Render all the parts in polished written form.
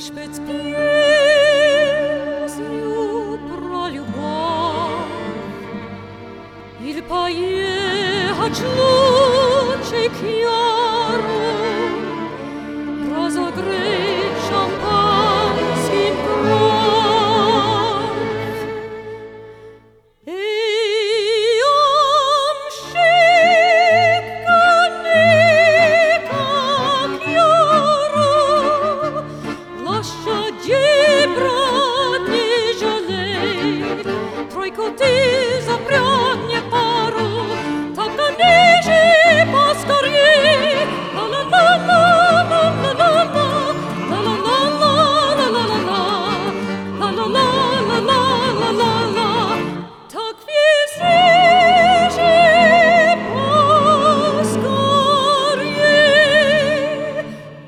Шпец песню про любовь или поехать лучше к Яру, разогреть шампанским кровь. Эй, ямщик, гони, как Яру, лошадей, брат, не жалей, тройку ты запрягни пару, так гони же поскорей. Ла-ла-ла-ла-ла-ла-ла-ла, ла-ла-ла-ла-ла-ла-ла-ла-ла-ла-ла-ла. Так вези же поскорей.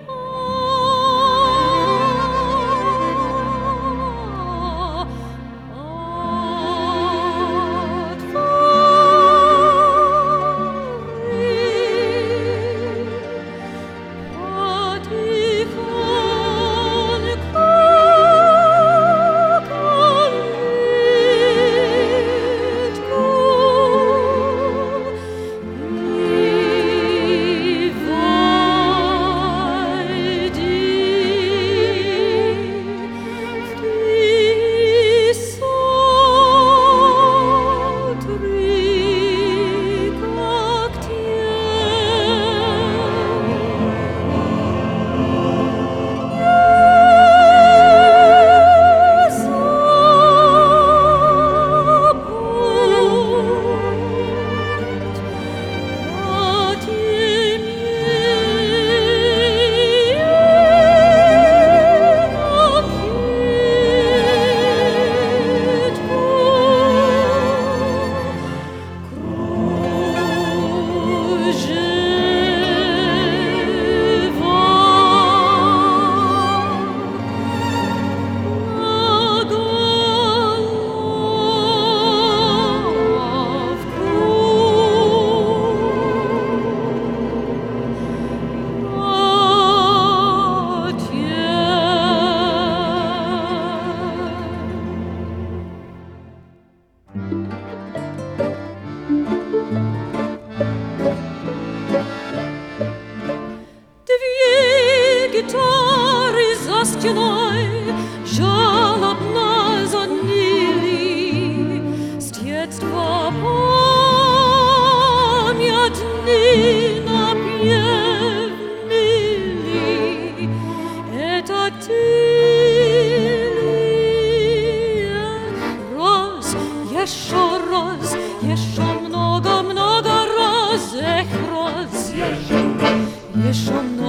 Гитары за стеной жалобно звонили, с детства памятный напев милый. Это ты еще раз, еще много-много раз, эх, раз, еще много.